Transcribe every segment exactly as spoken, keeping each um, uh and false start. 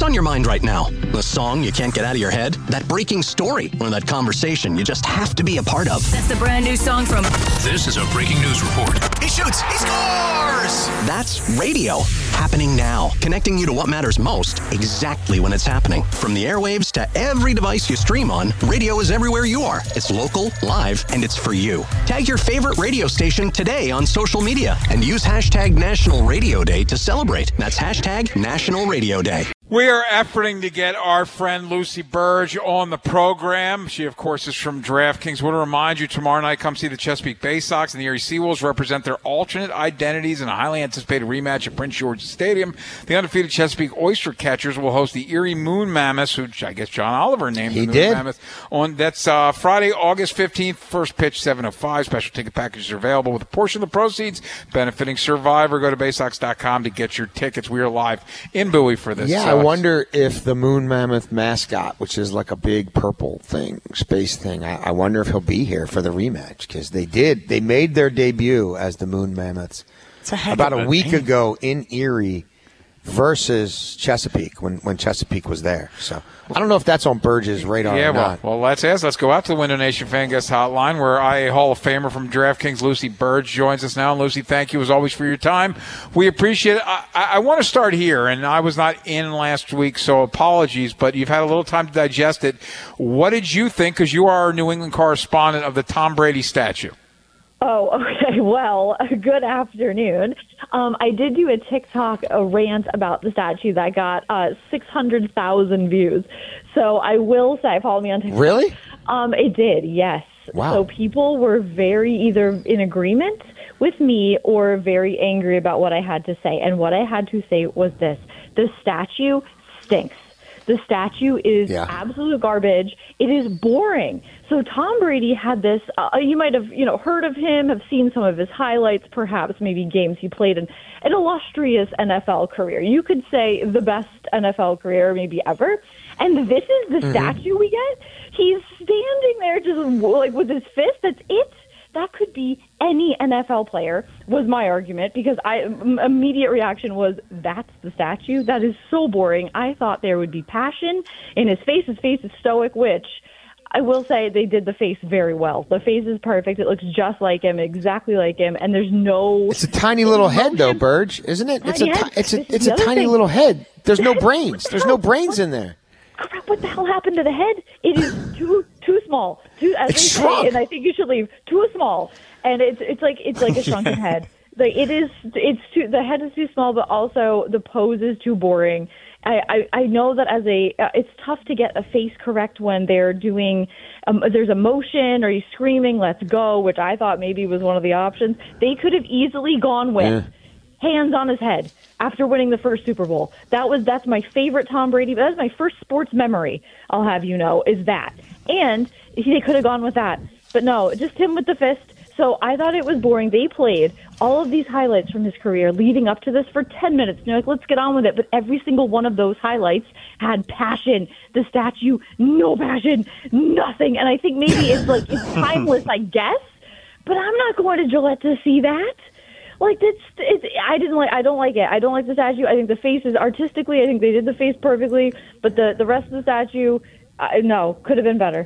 What's on your mind right now? The song you can't get out of your head? That breaking story? Or that conversation you just have to be a part of? That's the brand new song from... This is a breaking news report. He shoots! He scores! That's radio. Happening now. Connecting you to what matters most, exactly when it's happening. From the airwaves to every device you stream on, radio is everywhere you are. It's local, live, and it's for you. Tag your favorite radio station today on social media and use hashtag National Radio Day to celebrate. That's hashtag National Radio Day. We are efforting to get our friend Lucy Burge on the program. She, of course, is from DraftKings. I want to remind you, tomorrow night, come see the Chesapeake Bay Sox and the Erie Seawolves represent their alternate identities in a highly anticipated rematch at Prince George's Stadium. The undefeated Chesapeake Oyster Catchers will host the Erie Moon Mammoths, who I guess John Oliver named he the Moon did. Mammoths. On, that's uh, Friday, August fifteenth, first pitch, seven oh five. Special ticket packages are available with a portion of the proceeds benefiting Survivor. Go to bay sox dot com to get your tickets. We are live in Bowie for this. Yeah, uh, I wonder if the Moon Mammoth mascot, which is like a big purple thing, space thing, I, I wonder if he'll be here for the rematch, because they did. They made their debut as the Moon Mammoths a about a, a week name. ago in Erie versus Chesapeake when, when Chesapeake was there. So I don't know if that's on Burge's radar Yeah, or well, not. well, let's ask. Let's go out to the Window Nation Fan Guest Hotline, where I A Hall of Famer from DraftKings, Lucy Burge, joins us now. And Lucy, thank you as always for your time. We appreciate it. I, I, I want to start here, and I was not in last week, so apologies, but you've had a little time to digest it. What did you think, because you are our New England correspondent, of the Tom Brady statue? Oh, okay. Well, good afternoon. Um, I did do a TikTok a rant about the statue that got uh, six hundred thousand views. So I will say, follow me on TikTok. Really? Um, it did, yes. Wow. So people were very either in agreement with me or very angry about what I had to say. And what I had to say was this. The statue stinks. The statue is Yeah. absolute garbage. It is boring. So Tom Brady had this, uh, you might have, you know, heard of him, have seen some of his highlights, perhaps maybe games he played in an illustrious N F L career. You could say the best N F L career maybe ever. And this is the Mm-hmm. statue we get. He's standing there just like with his fist. That's it. That could be any N F L player, was my argument, because I m- immediate reaction was, that's the statue? That is so boring. I thought there would be passion in his face. His face is stoic, which I will say they did the face very well. The face is perfect. It looks just like him, exactly like him, and there's no... It's a tiny little head, though, Burge, isn't it? It's a, Tiny ti- head. it's a, This is it's the a other tiny thing. little head. There's no What brains. the There's hell? no brains What? in there. Crap, what the hell happened to the head? It is too too small. Too, as It's they say, shrunk. and I think you should leave. Too small, and it's it's like it's like a shrunken head. Like it is, it's too. The head is too small, but also the pose is too boring. I, I, I know that as a, uh, it's tough to get a face correct when they're doing, um, there's a motion or he's screaming, let's go, which I thought maybe was one of the options. They could have easily gone with Yeah. hands on his head after winning the first Super Bowl. That was, that's my favorite Tom Brady. That's my first sports memory, I'll have you know, is that. And they could have gone with that. But no, just him with the fist. So I thought it was boring. They played all of these highlights from his career leading up to this for ten minutes. And they're like, let's get on with it. But every single one of those highlights had passion. The statue, no passion, nothing. And I think maybe it's like, it's timeless, I guess. But I'm not going to Gillette to see that. Like, that's, it's, I didn't like, I don't like it. I don't like the statue. I think the face is artistically, I think they did the face perfectly. But the, the rest of the statue, uh, no, could have been better.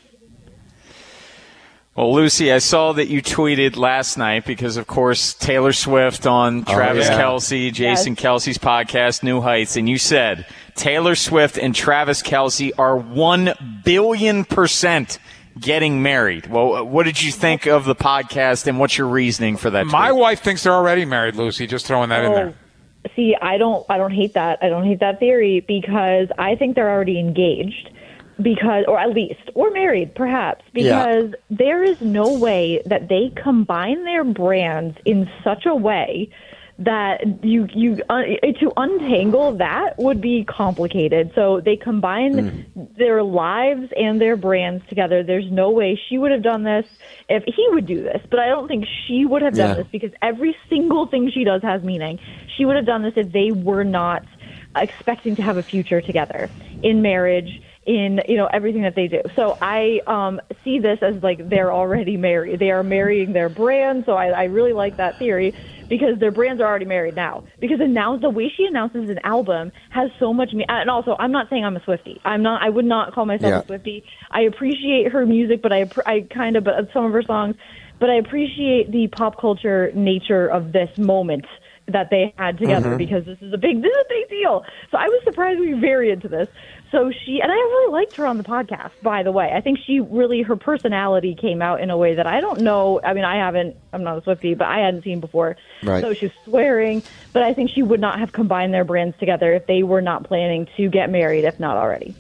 Well, Lucy, I saw that you tweeted last night because, of course, Taylor Swift on Travis yeah. Kelce, Jason Yes. Kelce's podcast, New Heights, and you said Taylor Swift and Travis Kelce are one billion percent getting married. Well, what did you think of the podcast, and what's your reasoning for that tweet? My wife thinks they're already married, Lucy. Just throwing that in there. See, I don't, I don't hate that. I don't hate that theory because I think they're already engaged. Because, or at least, or married, perhaps, because Yeah. there is no way that they combine their brands in such a way that you you uh, to untangle that would be complicated. So they combine mm. their lives and their brands together. There's no way she would have done this if he would do this, but I don't think she would have done Yeah. this because every single thing she does has meaning. She would have done this if they were not expecting to have a future together in marriage, in, you know, everything that they do. So I um, see this as like they're already married. They are marrying their brand. So I, I really like that theory because their brands are already married now. Because now the way she announces an album has so much me. And also, I'm not saying I'm a Swiftie. I'm not. I would not call myself Yeah. a Swiftie. I appreciate her music, but I I kind of but some of her songs, but I appreciate the pop culture nature of this moment that they had together Mm-hmm. because this is a big this is a big deal. So I was surprised we were very into this. So she and I really liked her on the podcast, by the way. I think she really her personality came out in a way that I don't know. I mean, I haven't I'm not a Swiftie, but I hadn't seen before. Right. So she was swearing, but I think she would not have combined their brands together if they were not planning to get married, if not already.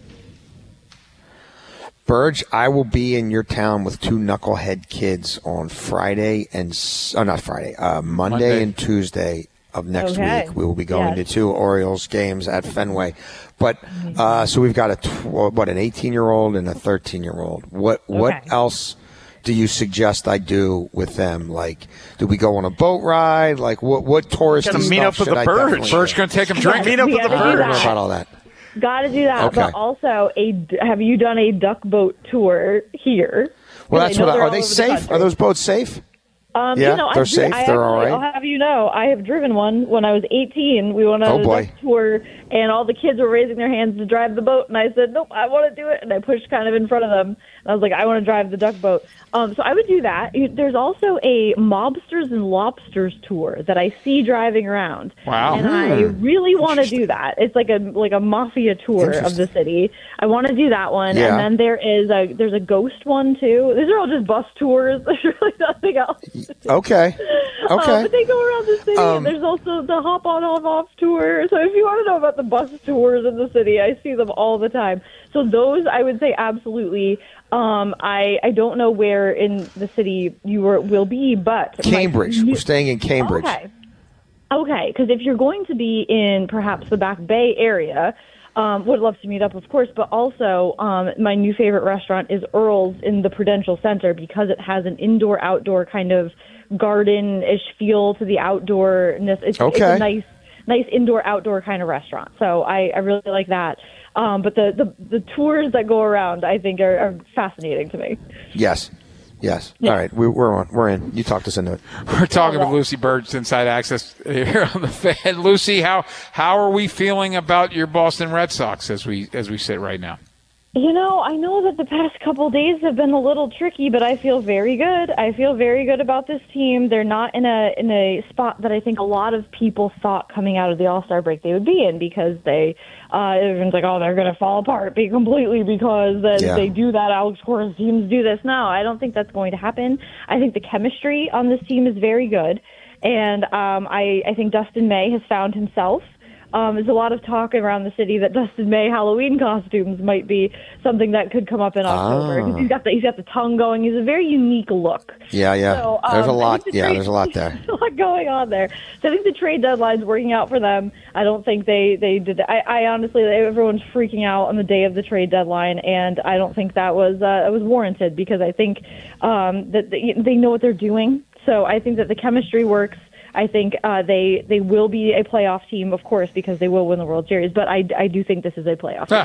Burge, I will be in your town with two knucklehead kids on Friday and s- oh, not Friday, uh, Monday, Monday. and Tuesday of next Okay. week. We will be going Yes. to two Orioles games at Fenway. But uh, so we've got a tw- what an eighteen-year-old and a thirteen-year-old. What what Okay. else do you suggest I do with them? Like, do we go on a boat ride? Like, what what touristy Gotta meet stuff up with should the I Burge. definitely Bert's do? going to take him drinking. Meet up with Yeah, the I do I don't know that. about all that. Got to do that. Okay. But also, a have you done a duck boat tour here? Well, Because that's I know what. I, they're are all they over the safe? country. Are those boats safe? Um, Yeah, you know, they're I've dri- safe. I They're all actually- right. I'll have you know, I have driven one when I was eighteen. We went on Oh, a boy. duck tour, and all the kids were raising their hands to drive the boat, and I said, nope, I want to do it, and I pushed kind of in front of them, and I was like, I want to drive the duck boat. Um, so I would do that. You- There's also a Mobsters and Lobsters tour that I see driving around. Wow. And I really want to do that. It's like a like a mafia tour of the Interesting. city. I want to do that one, Yeah. and then there is a there's a ghost one too. These are all just bus tours. There's really nothing else. Okay. Uh, Okay. but they go around the city. Um, and there's also the hop on, hop off tour. So if you want to know about the bus tours in the city, I see them all the time. So those, I would say, absolutely. Um, I I don't know where in the city you were, will be, but my Cambridge. new- We're staying in Cambridge. Okay. Okay, because if you're going to be in perhaps the Back Bay area, um, would love to meet up, of course, but also um, my new favorite restaurant is Earl's in the Prudential Center because it has an indoor-outdoor kind of garden-ish feel to the outdoorness. It's, it's Okay. a nice, nice indoor-outdoor kind of restaurant. So I, I really like that. Um, but the, the, the tours that go around, I think, are, are fascinating to me. Yes. Yes. All right. We, we're on. We're in. You talked us into it. We're talking with Lucy Burge, Inside Access here on the Fan. Lucy, how how are we feeling about your Boston Red Sox as we as we sit right now? You know, I know that the past couple days have been a little tricky, but I feel very good. I feel very good about this team. They're not in a in a spot that I think a lot of people thought coming out of the All-Star break they would be in because they uh, everyone's like, oh, they're going to fall apart be completely because uh, Yeah. they do that. Alex Cora's teams do this. No, I don't think that's going to happen. I think the chemistry on this team is very good, and um, I I think Dustin May has found himself. Um, there's a lot of talk around the city that Dustin May Halloween costumes might be something that could come up in October. 'Cause he's got the he's got the tongue going. He's a very unique look. Yeah. Yeah. So, um, there's a I lot. think the Yeah. trade- There's a lot there. There's a lot going on there. So I think the trade deadline's working out for them. I don't think they they did. I, I honestly, everyone's freaking out on the day of the trade deadline, and I don't think that was uh, it was warranted because I think um, that they, they know what they're doing. So I think that the chemistry works. I think uh, they they will be a playoff team, of course, because they will win the World Series. But I, I do think this is a playoff team.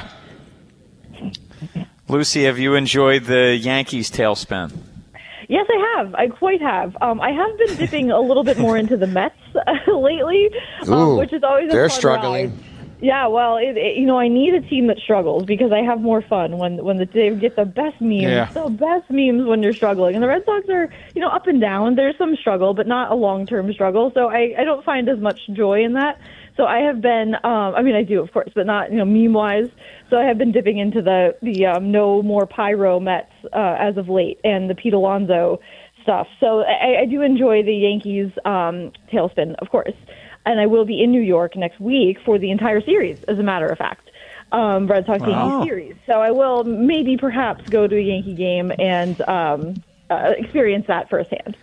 Ah, Lucy, have you enjoyed the Yankees tailspin? Yes, I have. I quite have. Um, I have been dipping a little bit more into the Mets lately, um, Ooh, which is always a they're fun struggling. ride. Yeah, well, it, it, you know, I need a team that struggles because I have more fun when when the, they get the best memes, Yeah. the best memes when you're struggling. And the Red Sox are, you know, up and down. There's some struggle, but not a long-term struggle. So I, I don't find as much joy in that. So I have been, um, I mean, I do, of course, but not, you know, meme-wise. So I have been dipping into the the um, no more pyro Mets uh, as of late and the Pete Alonso stuff. So I, I do enjoy the Yankees um, tailspin, of course. And I will be in New York next week for the entire series, as a matter of fact. Um, Red Sox Wow. Yankee series. So I will maybe perhaps go to a Yankee game and um, uh, experience that firsthand.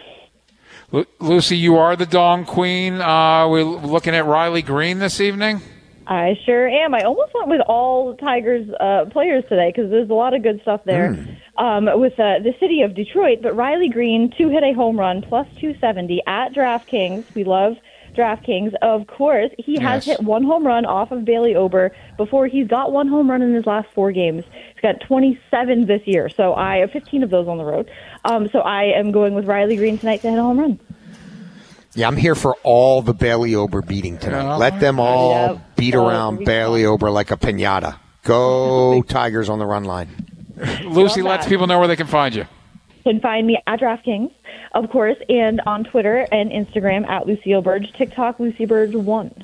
Lu- Lucy, you are the Dong Queen. Uh, we're looking at Riley Green this evening. I sure am. I almost went with all Tigers uh, players today because there's a lot of good stuff there um, with uh, the city of Detroit. But Riley Green, two hit a home run, plus two seventy at DraftKings. We love DraftKings. Of course, he has Yes. hit one home run off of Bailey Ober before. He's got one home run in his last four games. He's got twenty-seven this year, so I have fifteen of those on the road. Um, so I am going with Riley Green tonight to hit a home run. Yeah, I'm here for all the Bailey Ober beating tonight. Yeah. Let them all Yep. beat Oh, around it'll be Bailey fun. Ober like a piñata. Go Tigers on the run line. Lucy, Love let that. people know where they can find you. You can find me at DraftKings, of course, and on Twitter and Instagram at Lucy O'Burge, TikTok Lucy Burge one.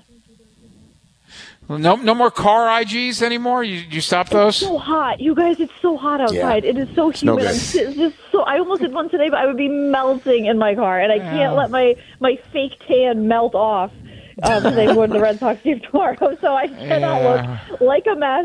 No, no more car I Gs anymore. You you stop those? So hot, you guys! It's so hot outside. Yeah. It is so no humid. good. I'm si- it's just so. I almost did one today, but I would be melting in my car, and I can't let my my fake tan melt off because I'm going to the Red Sox game tomorrow. So I cannot Yeah. look like a mess.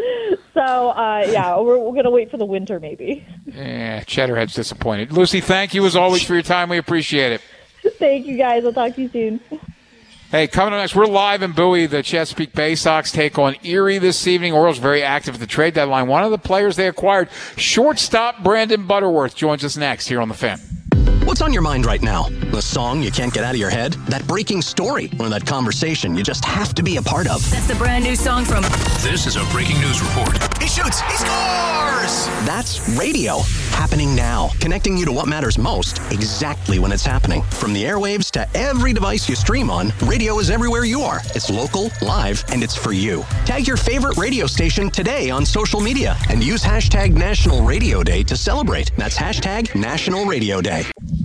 So uh, yeah, we're, we're going to wait for the winter maybe. Yeah, Cheddarhead's disappointed. Lucy, thank you as always for your time. We appreciate it. Thank you guys. I'll talk to you soon. Hey, coming up next, we're live in Bowie. The Chesapeake Bay Sox take on Erie this evening. Orioles very active at the trade deadline. One of the players they acquired, shortstop Brandon Butterworth, joins us next here on The Fan. What's on your mind right now? The song you can't get out of your head? That breaking story? Or that conversation you just have to be a part of? That's the brand new song from This is a breaking news report. He shoots! He scores! That's radio. Happening now. Connecting you to what matters most exactly when it's happening. From the airwaves to every device you stream on, radio is everywhere you are. It's local, live, and it's for you. Tag your favorite radio station today on social media and use hashtag National Radio Day to celebrate. That's hashtag National Radio Day.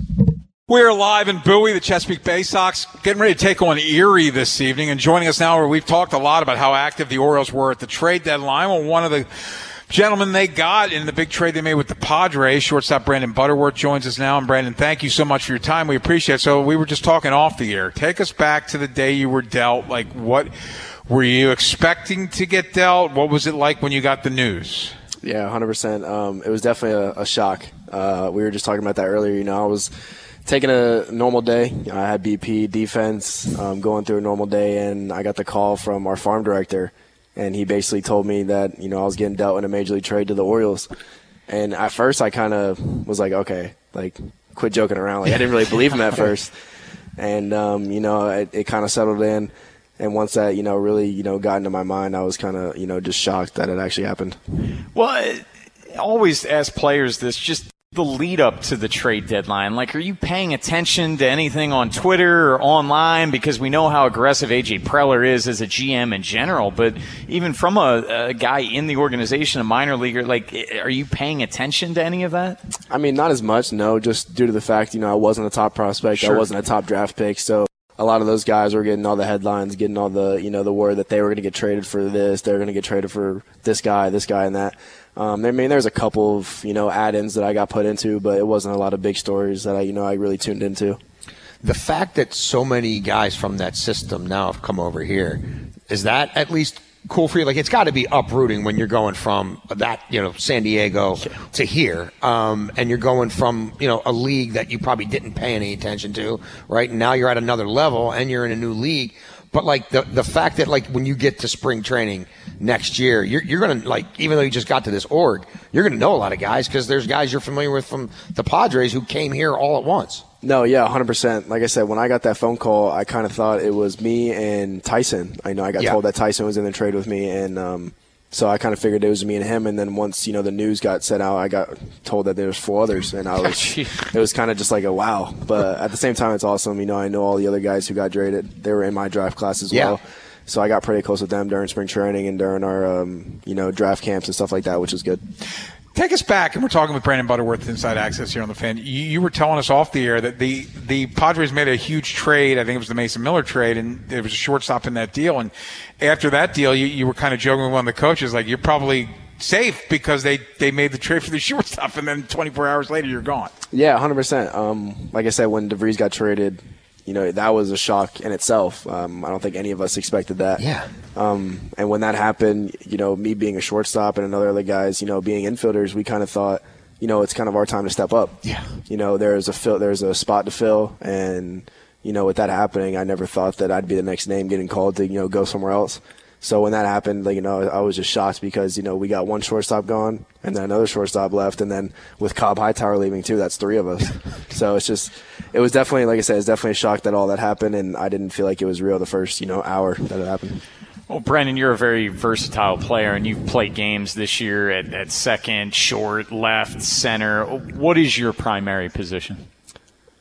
We're live in Bowie, the Chesapeake Bay Sox, getting ready to take on Erie this evening. And joining us now, where we've talked a lot about how active the Orioles were at the trade deadline. Well, one of the gentlemen they got in the big trade they made with the Padres, shortstop Brandon Butterworth, joins us now. And Brandon, thank you so much for your time. We appreciate it. So we were just talking off the air. Take us back to the day you were dealt. Like, what were you expecting to get dealt? What was it like when you got the news? Yeah, one hundred percent. Um, it was definitely a, a shock. Uh, we were just talking about that earlier. You know, I was taking a normal day. I had B P defense, um, going through a normal day, and I got the call from our farm director, and he basically told me that, you know, I was getting dealt in a major league trade to the Orioles. And at first I kind of was like, okay, like, quit joking around. Like, I didn't really believe him at first. And, um, you know, it, it kind of settled in. And once that, you know, really, you know, got into my mind, I was kind of, you know, just shocked that it actually happened. Well, I always ask players this, just the lead up to the trade deadline. Like, are you paying attention to anything on Twitter or online? Because we know how aggressive A J Preller is as a G M in general, but even from a, a guy in the organization, a minor leaguer, like, are you paying attention to any of that? I mean, not as much, no, just due to the fact, you know, I wasn't a top prospect. Sure. I wasn't a top draft pick. So a lot of those guys were getting all the headlines, getting all the, you know, the word that they were going to get traded for this, they were going to get traded for this guy, this guy, and that. Um, I mean, there's a couple of, you know, add-ins that I got put into, but it wasn't a lot of big stories that I, you know, I really tuned into. The fact that so many guys from that system now have come over here, is that at least cool for you? Like, it's got to be uprooting when you're going from that, you know, San Diego to here, um, and you're going from, you know, a league that you probably didn't pay any attention to, right? And now you're at another level and you're in a new league. But, like, the the fact that, like, when you get to spring training next year, you're you're going to, like, even though you just got to this org, you're going to know a lot of guys because there's guys you're familiar with from the Padres who came here all at once. No, yeah, one hundred percent. Like I said, when I got that phone call, I kind of thought it was me and Tyson. I know I got Yeah. told that Tyson was in the trade with me, and um, so I kind of figured it was me and him. And then once, you know, the news got sent out, I got told that there was four others, and I was it was kind of just like a wow. But at the same time, it's awesome. You know, I know all the other guys who got traded. They were in my draft class as Yeah. well. So I got pretty close with them during spring training and during our, um, you know, draft camps and stuff like that, which was good. Take us back, and we're talking with Brandon Butterworth, Inside Access here on The Fan. You, you were telling us off the air that the, the Padres made a huge trade. I think it was the Mason Miller trade, and there was a shortstop in that deal. And after that deal, you, you were kind of joking with one of the coaches, like, you're probably safe because they, they made the trade for the shortstop, and then twenty-four hours later, you're gone. Yeah, one hundred percent. Um, like I said, when DeVries got traded, you know, that was a shock in itself. Um, I don't think any of us expected that. Yeah. Um, and when that happened, you know, me being a shortstop and another other guys, you know, being infielders, we kind of thought, you know, it's kind of our time to step up. Yeah. You know, there's a fill, there's a spot to fill, and you know, with that happening, I never thought that I'd be the next name getting called to, you know, go somewhere else. So when that happened, like, you know, I was just shocked because, you know, we got one shortstop gone and then another shortstop left. And then with Cobb Hightower leaving too, that's three of us. So it's just, it was definitely, like I said, it's definitely a shock that all that happened. And I didn't feel like it was real the first, you know, hour that it happened. Well, Brandon, you're a very versatile player, and you've played games this year at, at second, short, left, center. What is your primary position?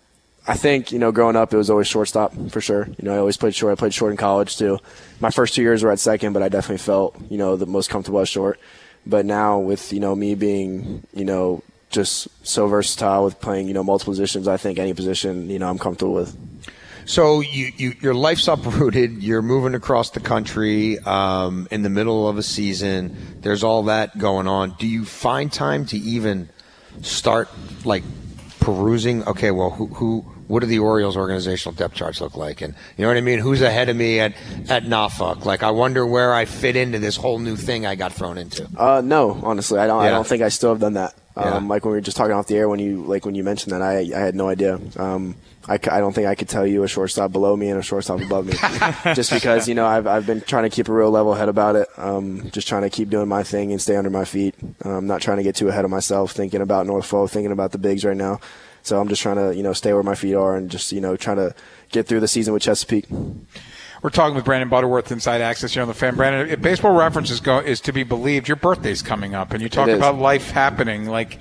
I think, you know, growing up, it was always shortstop for sure. You know, I always played short. I played short in college too. My first two years were at second, but I definitely felt, you know, the most comfortable at short. But now with, you know, me being, you know, just so versatile with playing, you know, multiple positions, I think any position, you know, I'm comfortable with. So you, you your life's uprooted. You're moving across the country um, in the middle of a season. There's all that going on. Do you find time to even start, like, perusing, okay, well, who, who, what do the Orioles organizational depth charts look like? And you know what I mean? Who's ahead of me at, at Norfolk? Like, I wonder where I fit into this whole new thing I got thrown into. Uh, no, honestly, I don't, yeah. I don't think I still have done that. Um, yeah. Like when we were just talking off the air, when you, like when you mentioned that, I, I had no idea. Um, I, I don't think I could tell you a shortstop below me and a shortstop above me, just because, you know, I've, I've been trying to keep a real level head about it. Um, just trying to keep doing my thing and stay under my feet. Um, not trying to get too ahead of myself, thinking about Norfolk, thinking about the bigs right now. So I'm just trying to, you know, stay where my feet are and just, you know, trying to get through the season with Chesapeake. We're talking with Brandon Butterworth, Inside Access here on the Fan. Brandon, if Baseball Reference is, go, is to be believed, your birthday's coming up, and you talk about life happening. Like,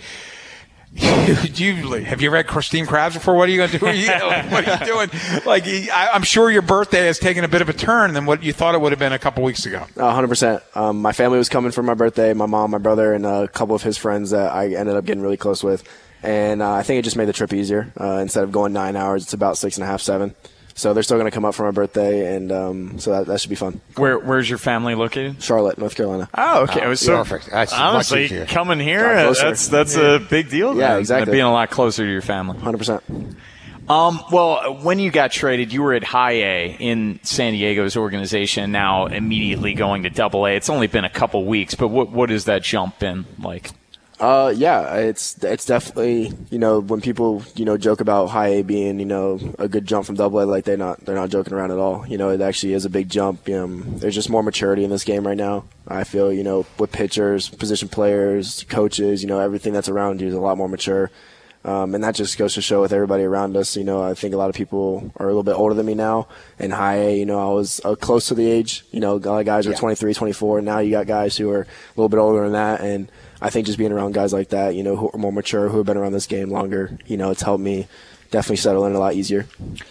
do you, have you read Christine Krabs before? What are you going to do? What are you doing? Like, I, I'm sure your birthday has taken a bit of a turn than what you thought it would have been a couple weeks ago. one hundred percent. Um, my family was coming for my birthday, my mom, my brother, and a couple of his friends that I ended up getting really close with. And uh, I think it just made the trip easier. Uh, instead of going nine hours, it's about six and a half, seven. So they're still going to come up for my birthday, and um, so that, that should be fun. Where Where's your family located? Charlotte, North Carolina. Oh, okay. Oh, so perfect. That's honestly, much easier. coming here, that's that's yeah. a big deal. Yeah, then, exactly. Being a lot closer to your family. one hundred percent. Um, well, when you got traded, you were at High A in San Diego's organization, now immediately going to Double A. It's only been a couple weeks, but what what has that jump been like? Uh, yeah, it's it's definitely, you know, when people, you know, joke about High A being, you know, a good jump from Double A, like they're not they're not joking around at all. You know, it actually is a big jump. Um, there's just more maturity in this game right now. I feel, you know, with pitchers, position players, coaches, you know, everything that's around you is a lot more mature. Um, and that just goes to show with everybody around us. You know, I think a lot of people are a little bit older than me now. In High A, you know, I was uh, close to the age. You know, a lot of guys are yeah. twenty-three, twenty-four. Now you got guys who are a little bit older than that. And I think just being around guys like that, you know, who are more mature, who have been around this game longer, you know, it's helped me definitely settle in a lot easier.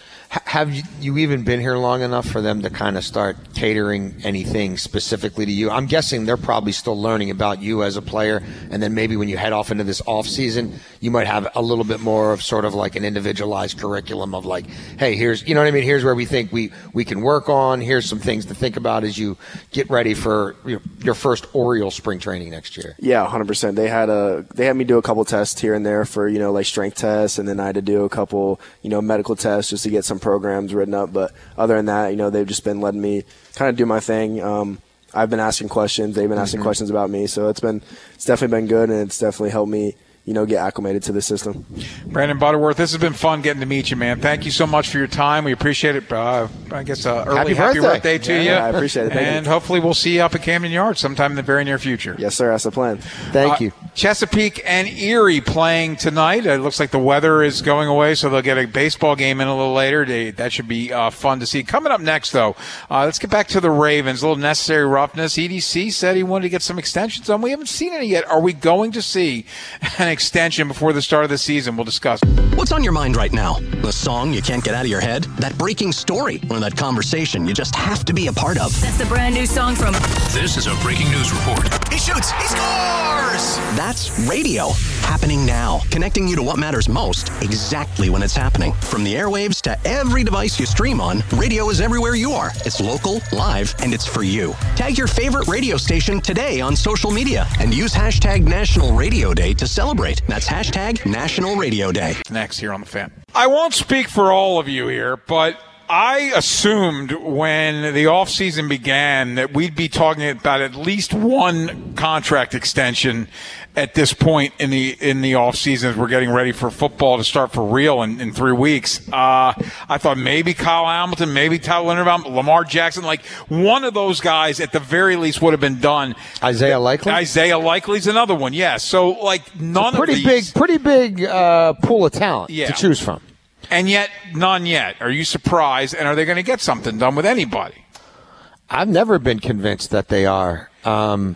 Have you even been here long enough for them to kind of start catering anything specifically to you? I'm guessing they're probably still learning about you as a player, and then maybe when you head off into this off season, you might have a little bit more of sort of like an individualized curriculum of like, hey, here's, you know what I mean? Here's where we think we, we can work on. Here's some things to think about as you get ready for your, your first Oriole spring training next year. Yeah, one hundred percent. They had a, they had me do a couple tests here and there for, you know, like strength tests, and then I had to do a couple, you know, medical tests just to get some programs written up. But other than that, you know, they've just been letting me kind of do my thing. Um, I've been asking questions. They've been asking mm-hmm. questions about me. So it's been, it's definitely been good, and it's definitely helped me, you know, get acclimated to the system. Brandon Butterworth, this has been fun getting to meet you, man. Thank you so much for your time. We appreciate it. Uh, I guess uh, early happy, happy birthday, birthday to yeah, you. Yeah, I appreciate it. Thank and you. hopefully we'll see you up at Camden Yards sometime in the very near future. Yes, sir. That's the plan. Thank uh, you. Chesapeake and Erie playing tonight. It looks like the weather is going away, so they'll get a baseball game in a little later. They, that should be uh, fun to see. Coming up next, though, uh, let's get back to the Ravens. A little necessary roughness. E D C said he wanted to get some extensions on. We haven't seen any yet. Are we going to see an extension before the start of the season? We'll discuss. What's on your mind right now? The song you can't get out of your head? That breaking story? Or that conversation you just have to be a part of? That's the brand new song from... This is a breaking news report. He shoots! He scores! That's radio. Happening now. Connecting you to what matters most exactly when it's happening. From the airwaves to every device you stream on, radio is everywhere you are. It's local, live, and it's for you. Tag your favorite radio station today on social media and use hashtag National Radio Day to celebrate. That's hashtag National Radio Day. Next here on The Fan. I won't speak for all of you here, but I assumed when the offseason began that we'd be talking about at least one contract extension at this point in the in the offseason as we're getting ready for football to start for real in, in three weeks. Uh, I thought maybe Kyle Hamilton, maybe Tyler Linderbaum, Lamar Jackson, like one of those guys at the very least would have been done. Isaiah Likely? Isaiah Likely's another one, yes. So, like, none pretty of these. Big, pretty big uh, pool of talent yeah. to choose from. And yet, none yet. Are you surprised? And are they going to get something done with anybody? I've never been convinced that they are. Um,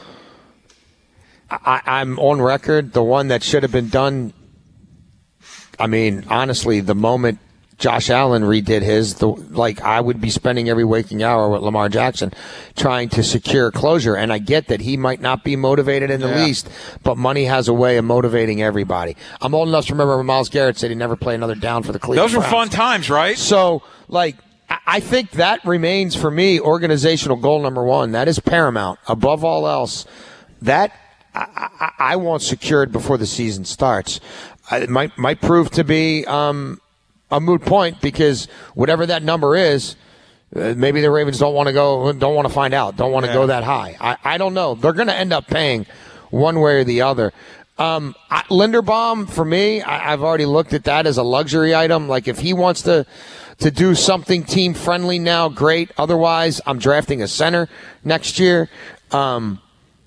I, I'm on record. The one that should have been done I mean, honestly, the moment Josh Allen redid his, the, like I would be spending every waking hour with Lamar Jackson trying to secure closure. And I get that he might not be motivated in the yeah. least, but money has a way of motivating everybody. I'm old enough to remember when Myles Garrett said he'd never play another down for the Cleveland Those were Browns. fun times, right? So, like, I think that remains for me organizational goal number one. That is paramount. Above all else, that I, I, I want secured before the season starts. It might might prove to be um, a moot point because whatever that number is, uh, maybe the Ravens don't want to go, don't want to find out, don't want to yeah. go that high. I, I don't know. They're going to end up paying one way or the other. Um, I, Linderbaum, for me, I, I've already looked at that as a luxury item. Like if he wants to to do something team friendly now, great. Otherwise, I'm drafting a center next year. Um,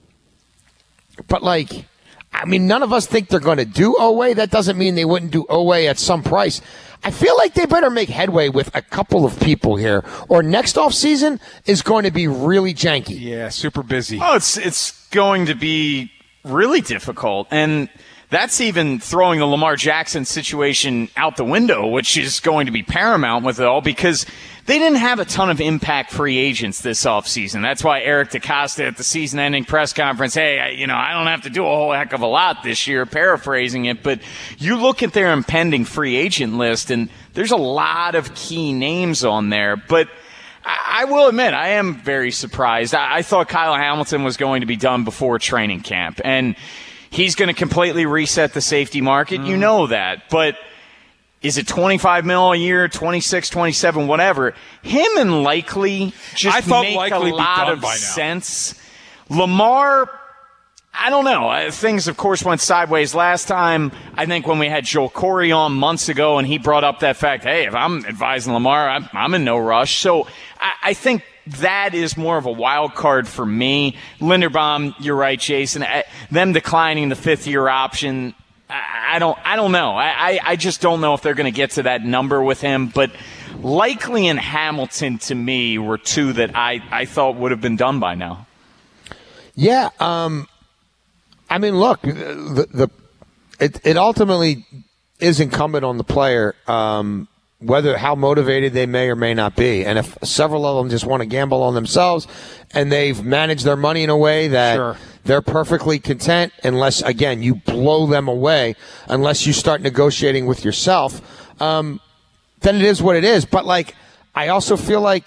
but like. I mean, none of us think they're going to do Oweh. That doesn't mean they wouldn't do Oweh at some price. I feel like they better make headway with a couple of people here, or next offseason is going to be really janky. Yeah, super busy. Oh, it's it's going to be really difficult. And that's even throwing the Lamar Jackson situation out the window, which is going to be paramount with it all because they didn't have a ton of impact free agents this offseason. That's why Eric DeCosta at the season-ending press conference, hey, I, you know, I don't have to do a whole heck of a lot this year, paraphrasing it, but you look at their impending free agent list, and there's a lot of key names on there. But I, I will admit, I am very surprised. I, I thought Kyle Hamilton was going to be done before training camp, and he's going to completely reset the safety market. Mm. You know that, but is it twenty-five mil a year, twenty-six, twenty-seven, whatever? Him and Likely just I thought make Likely a lot of sense. Lamar, I don't know. Things, of course, went sideways last time. I think when we had Joel Corey on months ago and he brought up that fact, hey, if I'm advising Lamar, I'm, I'm in no rush. So I, I think that is more of a wild card for me. Linderbaum, you're right, Jason. Them declining the fifth-year option, I don't I don't know. I, I just don't know if they're going to get to that number with him. But Likely and Hamilton, to me, were two that I, I thought would have been done by now. Yeah. Um, I mean, look, the, the it, it ultimately is incumbent on the player um, whether how motivated they may or may not be. And if several of them just want to gamble on themselves and they've managed their money in a way that sure. they're perfectly content, unless, again, you blow them away, unless you start negotiating with yourself, um, then it is what it is. But, like, I also feel like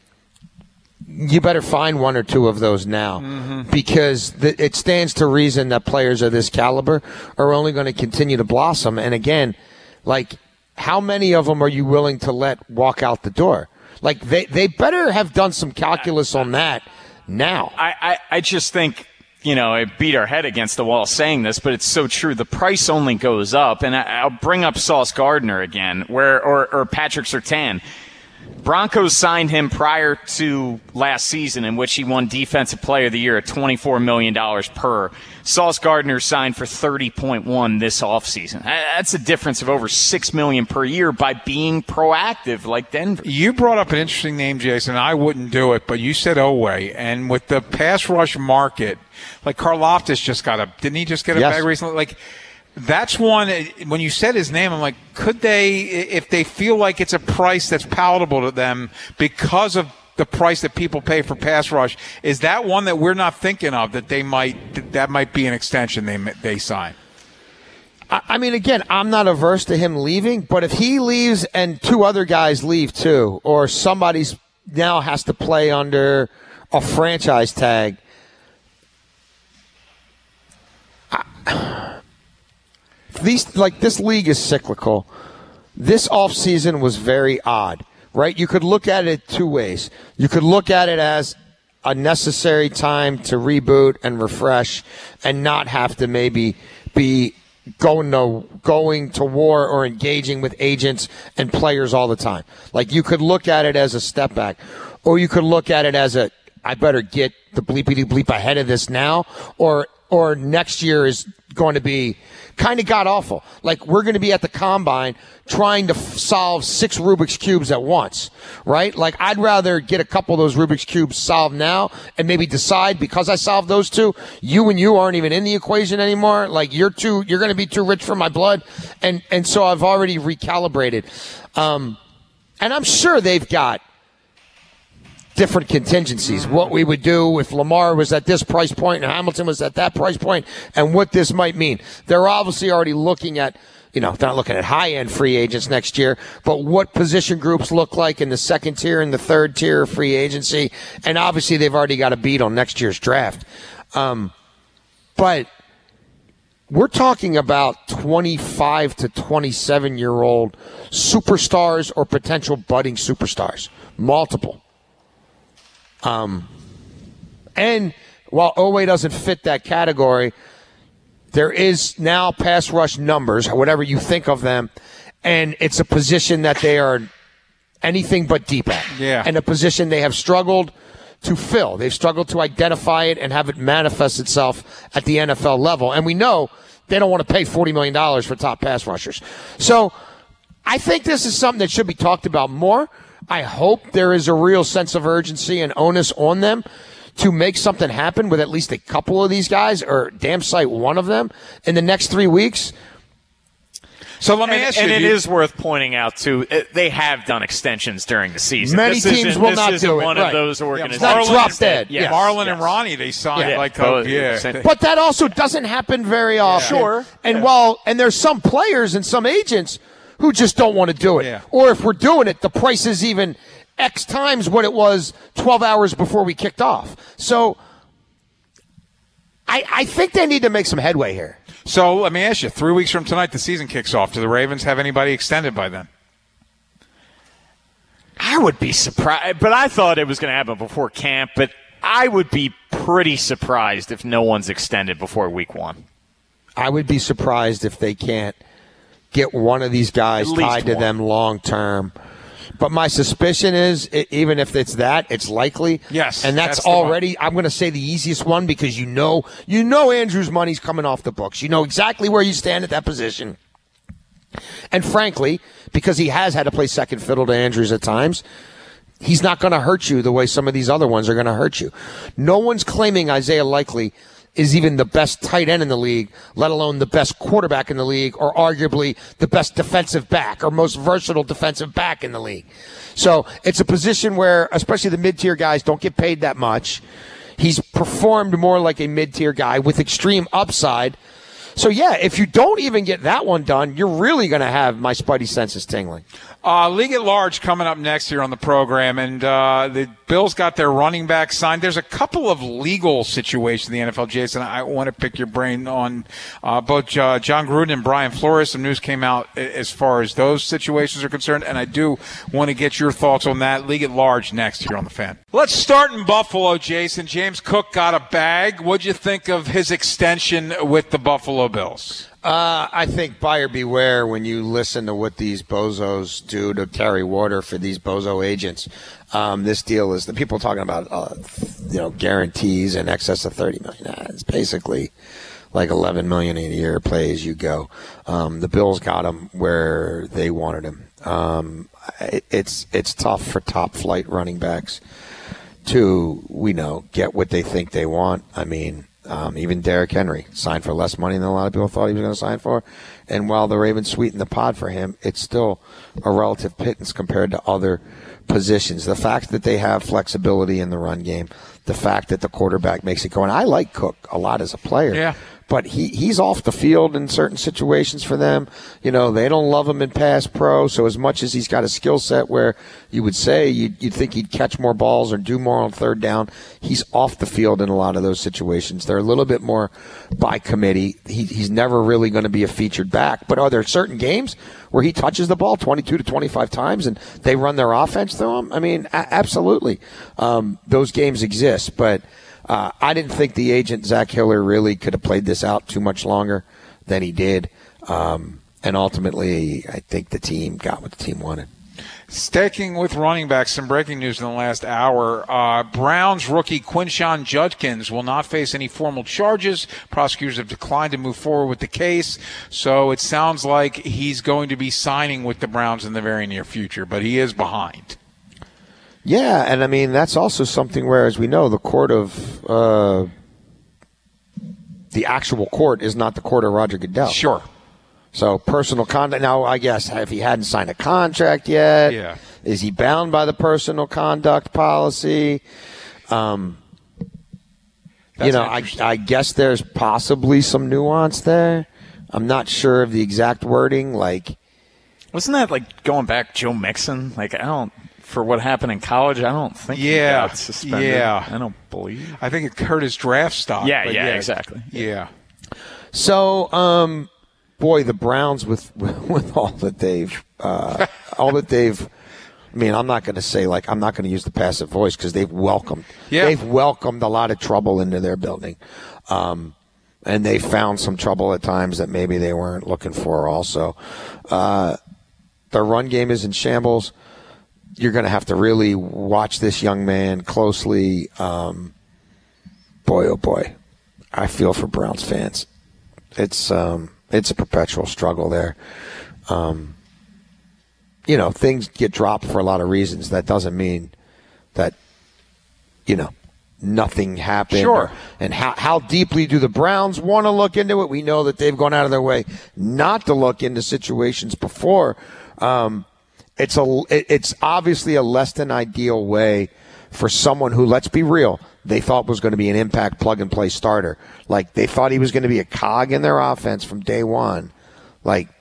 you better find one or two of those now mm-hmm. because the, it stands to reason that players of this caliber are only going to continue to blossom. And, again, like, how many of them are you willing to let walk out the door? Like, they, they better have done some calculus on that now. I, I, I just think, you know, I beat our head against the wall saying this, but it's so true. The price only goes up. And I, I'll bring up Sauce Gardner again, where or, or Patrick Surtain. Broncos signed him prior to last season, in which he won Defensive Player of the Year at twenty-four million dollars per. Sauce Gardner signed for thirty point one this offseason. That's a difference of over six million dollars per year by being proactive like Denver. You brought up an interesting name, Jason. I wouldn't do it, but you said Oweh. And with the pass rush market, like Karlaftis just got a – didn't he just get a yes. bag recently? Like – that's one, when you said his name, I'm like, could they, if they feel like it's a price that's palatable to them because of the price that people pay for pass rush, is that one that we're not thinking of that they might, that might be an extension they they sign? I mean, again, I'm not averse to him leaving, but if he leaves and two other guys leave too, or somebody's now has to play under a franchise tag, I, These, like, this league is cyclical. This offseason was very odd, right? You could look at it two ways. You could look at it as a necessary time to reboot and refresh and not have to maybe be going to, going to war or engaging with agents and players all the time. Like, you could look at it as a step back, or you could look at it as a I better get the bleepity bleep ahead of this now, or or next year is going to be kind of god awful. Like we're going to be at the combine trying to f- solve six Rubik's cubes at once, right? Like I'd rather get a couple of those Rubik's cubes solved now and maybe decide because I solved those two, you and you aren't even in the equation anymore. Like you're too, you're going to be too rich for my blood, and and so I've already recalibrated, um, and I'm sure they've got different contingencies, what we would do if Lamar was at this price point and Hamilton was at that price point, and what this might mean. They're obviously already looking at, you know, they're not looking at high-end free agents next year, but what position groups look like in the second tier and the third tier of free agency, and obviously they've already got a beat on next year's draft. Um, but we're talking about twenty-five to twenty-seven-year-old superstars or potential budding superstars, multiple. Um, and while Oweh doesn't fit that category, there is now pass rush numbers, whatever you think of them, and it's a position that they are anything but deep at. Yeah. And a position they have struggled to fill. They've struggled to identify it and have it manifest itself at the N F L level. And we know they don't want to pay forty million dollars for top pass rushers. So I think this is something that should be talked about more. I hope there is a real sense of urgency and onus on them to make something happen with at least a couple of these guys, or damn sight one of them, in the next three weeks. So let me and, ask you. And it you, is worth pointing out, too, it, they have done extensions during the season. Many this teams isn't, will this not isn't do it. one Right. of those Yeah, organizations. it's not drop dead. Yes. Marlon yes. and Ronnie, they signed Yeah. like, Oh, oh, yeah. yeah. But that also doesn't happen very often. Sure. And Yeah. while and there's some players and some agents who just don't want to do it. Yeah. Or if we're doing it, the price is even X times what it was twelve hours before we kicked off. So I, I think they need to make some headway here. So let me ask you, three weeks from tonight, the season kicks off. Do the Ravens have anybody extended by then? I would be surprised, but I thought it was going to happen before camp, but I would be pretty surprised if no one's extended before week one. I would be surprised if they can't get one of these guys tied to one. them long term. But my suspicion is, it, even if it's that, it's likely. Yes, and that's, that's the already, I'm going to say the easiest one, because you know, you know Andrews' money's coming off the books. You know exactly where you stand at that position. And frankly, because he has had to play second fiddle to Andrews at times, he's not going to hurt you the way some of these other ones are going to hurt you. No one's claiming Isaiah Likely is even the best tight end in the league, let alone the best quarterback in the league, or arguably the best defensive back or most versatile defensive back in the league. So it's a position where, especially the mid-tier guys, don't get paid that much. He's performed more like a mid-tier guy with extreme upside. So, yeah, if you don't even get that one done, you're really going to have my spidey senses tingling. Uh, League at Large coming up next here on the program, and uh, the Bills got their running back signed. There's a couple of legal situations in the N F L, Jason. I want to pick your brain on uh, both uh, John Gruden and Brian Flores. Some news came out as far as those situations are concerned, and I do want to get your thoughts on that. League at Large next here on the Fan. Let's start in Buffalo, Jason. James Cook got a bag. What'd you think of his extension with the Buffalo Bills? Uh, I think buyer beware when you listen to what these bozos do to carry water for these bozo agents. Um, this deal is the people talking about, uh, you know, guarantees in excess of thirty million dollars. Nah, it's basically like eleven million dollars a year, play as you go. Um, the Bills got him where they wanted him. Um, it, it's it's tough for top flight running backs to, we know, get what they think they want. I mean, Um, even Derrick Henry signed for less money than a lot of people thought he was going to sign for. And while the Ravens sweetened the pot for him, it's still a relative pittance compared to other positions. The fact that they have flexibility in the run game, the fact that the quarterback makes it go. And I like Cook a lot as a player. Yeah. But he, he's off the field in certain situations for them. You know, they don't love him in pass pro. So as much as he's got a skill set where you would say you'd, you'd think he'd catch more balls or do more on third down, he's off the field in a lot of those situations. They're a little bit more by committee. He, he's never really going to be a featured back. But are there certain games where he touches the ball twenty-two to twenty-five times and they run their offense through him? I mean, a- absolutely. Um, those games exist. But Uh, I didn't think the agent, Zach Hiller, really could have played this out too much longer than he did. Um, and ultimately, I think the team got what the team wanted. Sticking with running backs, some breaking news in the last hour. Uh, Browns rookie Quinshon Judkins will not face any formal charges. Prosecutors have declined to move forward with the case, so it sounds like he's going to be signing with the Browns in the very near future, but he is behind. Yeah, and I mean, that's also something where, as we know, the court of uh, the actual court is not the court of Roger Goodell. Sure. So personal conduct. Now, I guess if he hadn't signed a contract yet, yeah. is he bound by the personal conduct policy? Um, you know, I, I guess there's possibly some nuance there. I'm not sure of the exact wording. Like, wasn't that like going back Joe Mixon? Like, I don't. For what happened in college, I don't think yeah, he got suspended. Yeah. I don't believe. I think it hurt his draft stock. Yeah, yeah, yeah, exactly. Yeah. So, um, boy, the Browns with with all that they've, uh, all that they've. I mean, I'm not going to say like I'm not going to use the passive voice because they've welcomed, yeah. they've welcomed a lot of trouble into their building, um, and they found some trouble at times that maybe they weren't looking for. Also, uh, their run game is in shambles. You're going to have to really watch this young man closely. Um, boy, oh boy, I feel for Browns fans. It's um, it's a perpetual struggle there. Um, you know, things get dropped for a lot of reasons. That doesn't mean that, you know, nothing happened. Sure. Or, and how, how deeply do the Browns want to look into it? We know that they've gone out of their way not to look into situations before. Um, It's a, it's obviously a less than ideal way for someone who, let's be real, they thought was going to be an impact plug-and-play starter. Like, they thought he was going to be a cog in their offense from day one. Like,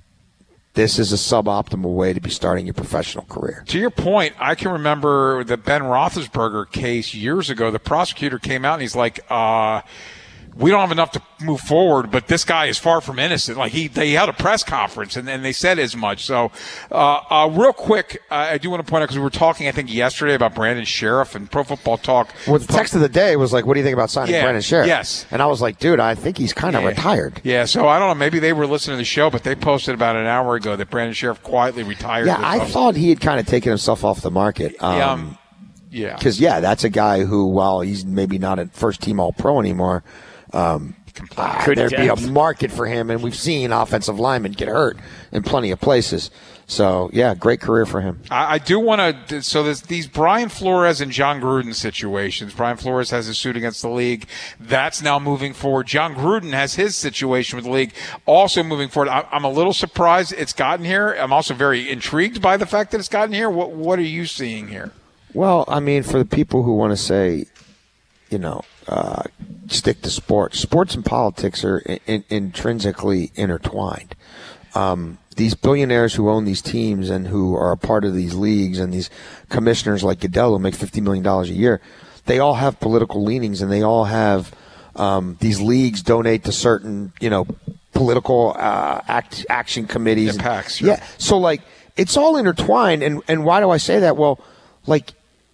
this is a suboptimal way to be starting your professional career. To your point, I can remember the Ben Roethlisberger case years ago. The prosecutor came out and he's like, uh, we don't have enough to move forward, but this guy is far from innocent. Like he, they had a press conference and, and they said as much. So, uh, uh, real quick, uh, I do want to point out because we were talking, I think, yesterday about Brandon Sheriff and Pro Football Talk. Well, the text of the day was like, "What do you think about signing yeah, Brandon Sheriff?" Yes, and I was like, "Dude, I think he's kind of yeah. retired." Yeah. So I don't know. Maybe they were listening to the show, but they posted about an hour ago that Brandon Sheriff quietly retired. Yeah, I thought he had kind of taken himself off the market. Um, yeah. Um, yeah. Because yeah, that's a guy who, while he's maybe not a first team All Pro anymore. Um, Uh, there'd be a market for him, and we've seen offensive linemen get hurt in plenty of places. So, yeah, great career for him. I, I do want to – so there's these Brian Flores and John Gruden situations. Brian Flores has a suit against the league. That's now moving forward. John Gruden has his situation with the league also moving forward. I, I'm a little surprised it's gotten here. I'm also very intrigued by the fact that it's gotten here. What, what are you seeing here? Well, I mean, for the people who want to say, you know, uh, stick to sports. Sports and politics are in, in, intrinsically intertwined. Um, these billionaires who own these teams and who are a part of these leagues and these commissioners like Goodell who make fifty million dollars a year, they all have political leanings and they all have um, these leagues donate to certain, you know, political uh, act, action committees. Yeah, PACs, sure. Yeah. So, like, it's all intertwined. And, and why do I say that? Well, like,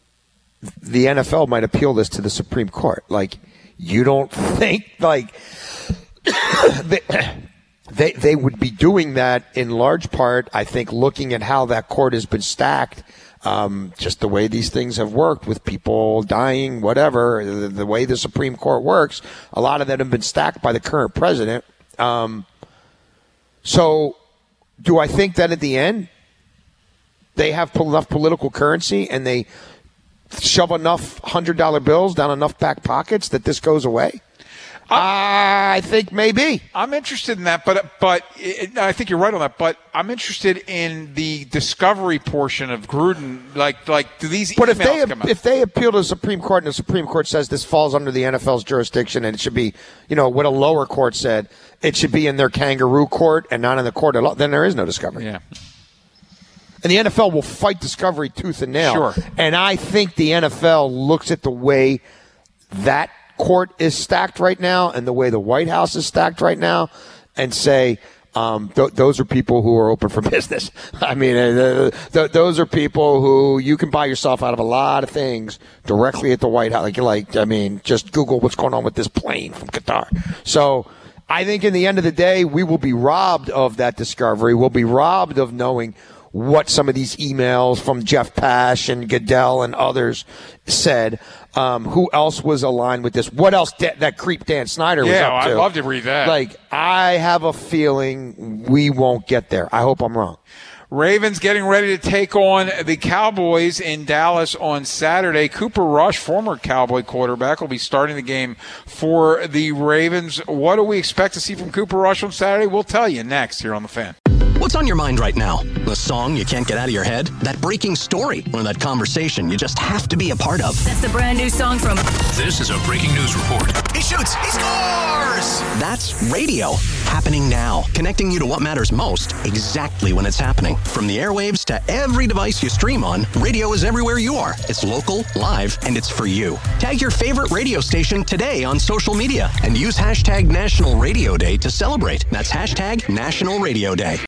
the N F L might appeal this to the Supreme Court. Like, you don't think, like, they, they they would be doing that in large part, I think, looking at how that court has been stacked, um, just the way these things have worked with people dying, whatever, the, the way the Supreme Court works, a lot of that have been stacked by the current president. Um, so do I think that at the end they have enough political currency and they shove enough one hundred dollar bills down enough back pockets that this goes away? I, I think maybe. I'm interested in that, but but it, I think you're right on that. But I'm interested in the discovery portion of Gruden. Like, like do these but emails if they come out? if they appeal to the Supreme Court and the Supreme Court says this falls under the N F L's jurisdiction and it should be, you know, what a lower court said, it should be in their kangaroo court and not in the court of law, then there is no discovery. Yeah. And the N F L will fight discovery tooth and nail. Sure. And I think the N F L looks at the way that court is stacked right now and the way the White House is stacked right now and say, um, th- those are people who are open for business. I mean, uh, th- those are people who you can buy yourself out of a lot of things directly at the White House. Like, like, I mean, just Google what's going on with this plane from Qatar. So I think in the end of the day, we will be robbed of that discovery. We'll be robbed of knowing what some of these emails from Jeff Pash and Goodell and others said. Um, who else was aligned with this? What else da- that creep Dan Snyder was yeah, up to? I'd love to read that. Like, I have a feeling we won't get there. I hope I'm wrong. Ravens getting ready to take on the Cowboys in Dallas on Saturday. Cooper Rush, former Cowboy quarterback, will be starting the game for the Ravens. What do we expect to see from Cooper Rush on Saturday? We'll tell you next here on The Fan. What's on your mind right now? The song you can't get out of your head? That breaking story? Or that conversation you just have to be a part of? That's the brand new song from... This is a breaking news report. He shoots! He scores! That's radio. Happening now. Connecting you to what matters most exactly when it's happening. From the airwaves to every device you stream on, radio is everywhere you are. It's local, live, and it's for you. Tag your favorite radio station today on social media and use hashtag National Radio Day to celebrate. That's hashtag National Radio Day.